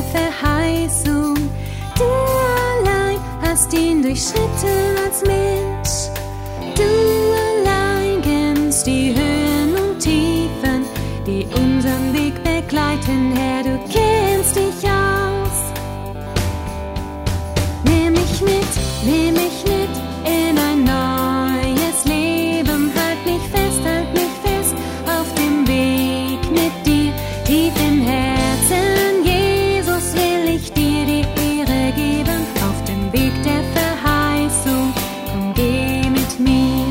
Verheißung. Du allein hast ihn durchschritten als Mensch. Du allein kennst die Höhen und Tiefen, die unseren Weg begleiten, Herr, du kennst dich aus. Nimm mich mit in ein neues Leben. Halt mich fest auf dem Weg mit dir, tief im Herzen. Jesus, will ich dir die Ehre geben, auf dem Weg der Verheißung. Komm, geh mit mir.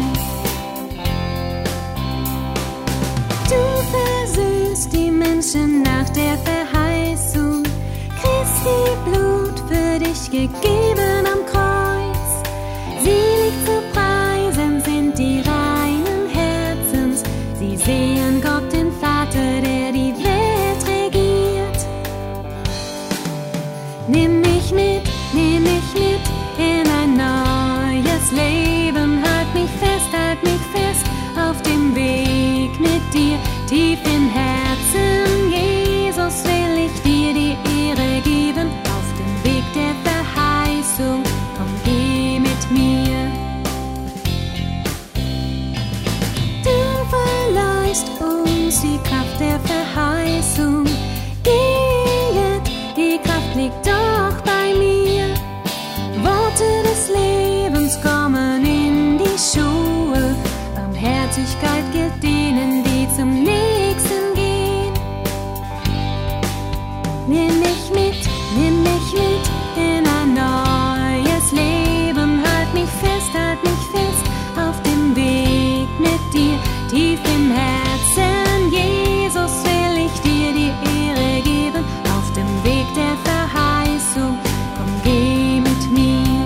Du versöhnst die Menschen nach der Verheißung. Christi Blut für dich gegeben am Kreuz. Selig zu preisen sind die reinen Herzens. Sie sehen Gott, den Vater, der die Welt regiert. Nimm mich mit in ein neues Leben. Halt mich fest auf dem Weg mit dir, tief im Herzen. Jesus, will ich dir die Ehre geben, auf dem Weg der Verheißung. Komm, geh mit mir. Du verleihst uns die Kraft der Verheißung. Gehet, die Kraft liegt doch bei mir. Worte des Lebens kommen in die Schuhe. Barmherzigkeit gilt denen, die zum Nächsten gehen. Nimm mich mit in ein neues Leben. Halt mich fest auf dem Weg mit dir, tief im Herzen. Jesus, will ich dir die Ehre geben, auf dem Weg der Verheißung. Komm, geh mit mir.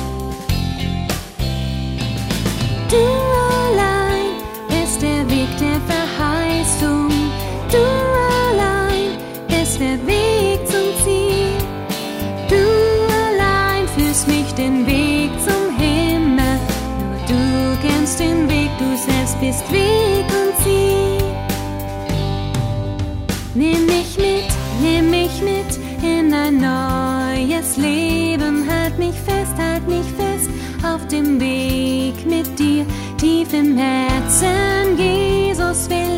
Du allein bist der Weg der Verheißung. Du allein bist der Weg zum Ziel. Du allein führst mich den Weg zum Himmel. Nur du kennst den Weg, du selbst bist Weg und Ziel. Nimm mich mit in ein neues Leben. Halt mich fest auf dem Weg mit dir, tief im Herzen. Jesus, will